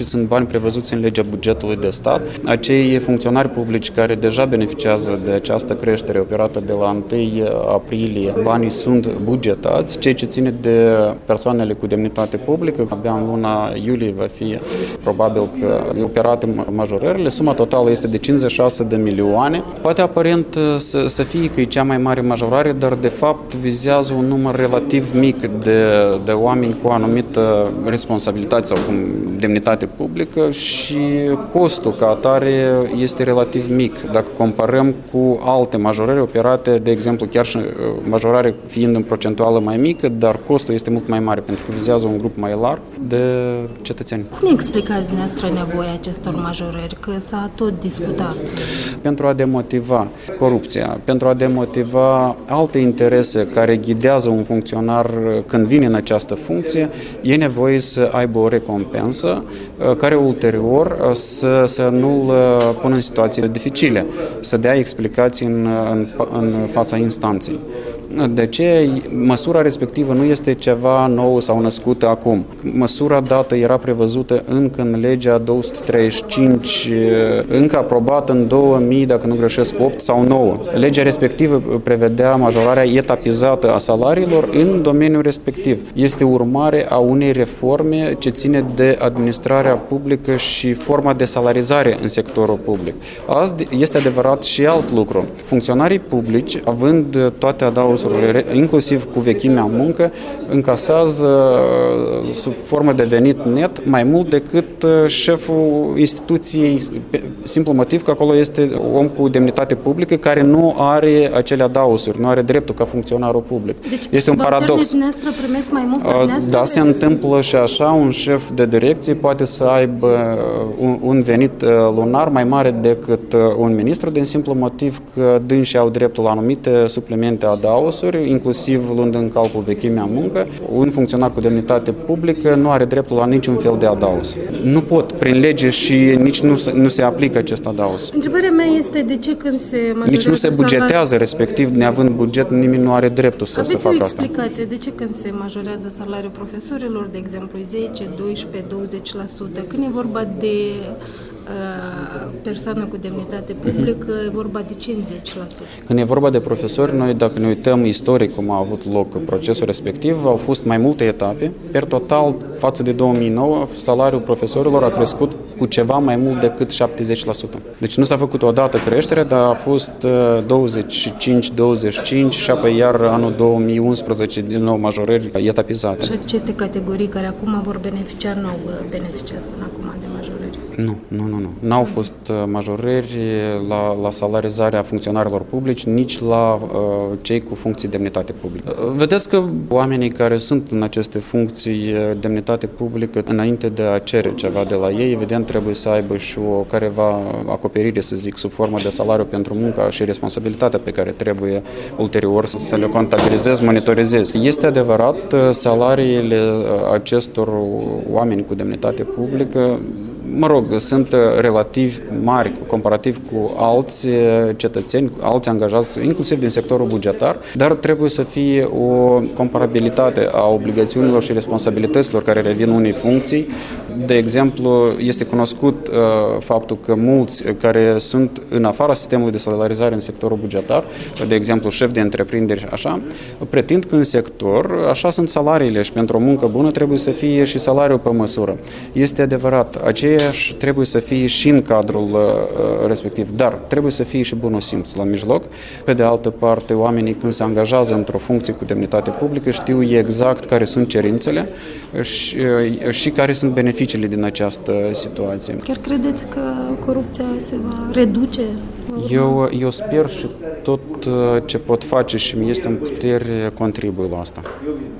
Sunt bani prevăzuți în legea bugetului de stat. Acei funcționari publici care deja beneficiază de această creștere operată de la 1 aprilie, banii sunt bugetați. Ceea ce ține de persoanele cu demnitate publică, abia în luna iulie va fi probabil că operate majorările. Suma totală este de 56 de milioane. Poate aparent să fie că e cea mai mare majorare, dar de fapt vizează un număr relativ mic de oameni cu o anumită responsabilitate sau cu demnitate publică și costul ca atare este relativ mic. Dacă comparăm cu alte majorări operate, de exemplu, chiar și majorare fiind în procentuală mai mică, dar costul este mult mai mare pentru că vizează un grup mai larg de cetățeni. Cum explicați dumneavoastră nevoia acestor majorări? Că s-a tot discutat. Pentru a demotiva corupția, pentru a demotiva alte interese care ghidează un funcționar când vine în această funcție, e nevoie să aibă o recompensă care ulterior să nu-l pună în situații dificile, să dea explicații în fața instanței. De ce măsura respectivă nu este ceva nou sau născută acum? Măsura dată era prevăzută încă în legea 235, încă aprobată în 2000, dacă nu greșesc, 8 sau 9. Legea respectivă prevedea majorarea etapizată a salariilor în domeniul respectiv. Este urmare a unei reforme ce ține de administrarea publică și forma de salarizare în sectorul public. Azi este adevărat și alt lucru. Funcționarii publici, având toate adausurile, inclusiv cu vechimea în muncă, încasează sub formă de venit net mai mult decât șeful instituției, simplu motiv că acolo este om cu demnitate publică care nu are acele adausuri, nu are dreptul ca funcționarul public. Deci, este un paradox. Primesc mai mult, da, se întâmplă și așa, un șef de direcție poate să aibă un venit lunar mai mare decât un ministru, din simplu motiv că dânsii au dreptul la anumite suplimente adausuri, inclusiv luând în calcul vechimea în muncă. Un funcționar cu demnitate publică nu are dreptul la niciun fel de adaus. Nu pot, prin lege, și nici nu se aplică acest adaus. Întrebarea mea este de ce când se majorează nici nu se bugetează, respectiv, neavând buget, nimeni nu are dreptul să facă asta. Aveți o explicație de ce când se majorează salariul profesorilor, de exemplu, 10, 12, 20%, când e vorba de persoană cu demnitate publică, e vorba de 50%. Când e vorba de profesori, noi, dacă ne uităm istoric cum a avut loc procesul respectiv, au fost mai multe etape. Per total, față de 2009, salariul profesorilor a crescut cu ceva mai mult decât 70%. Deci nu s-a făcut odată creștere, dar a fost 25-25 și apoi iar anul 2011 din nou majorări etapizate. Și aceste categorii care acum vor beneficia, nu au beneficiat până acum de majorări? Nu. N-au fost majorări la salarizarea funcționarilor publici, nici la cei cu funcții demnitate publică. Vedeți că oamenii care sunt în aceste funcții demnitate publică, înainte de a cere ceva de la ei, evident trebuie să aibă și o careva acoperire, să zic, sub formă de salariu pentru munca și responsabilitatea pe care trebuie ulterior să le contabilizezi, monitorizezi. Este adevărat, salariile acestor oameni cu demnitate publică, sunt relativ mari comparativ cu alți cetățeni, alți angajați, inclusiv din sectorul bugetar, dar trebuie să fie o comparabilitate a obligațiunilor și responsabilităților care revin unei funcții. De exemplu, este cunoscut faptul că mulți care sunt în afara sistemului de salarizare în sectorul bugetar, de exemplu șef de întreprinderi și așa, pretind că în sector așa sunt salariile și pentru o muncă bună trebuie să fie și salariul pe măsură. Este adevărat, aceeași trebuie să fie și în cadrul respectiv, dar trebuie să fie și bunul simț la mijloc. Pe de altă parte, oamenii când se angajează într-o funcție cu demnitate publică știu exact care sunt cerințele și care sunt beneficiile din această situație. Chiar credeți că corupția se va reduce? Eu sper și tot ce pot face și mi este în putere contribui la asta.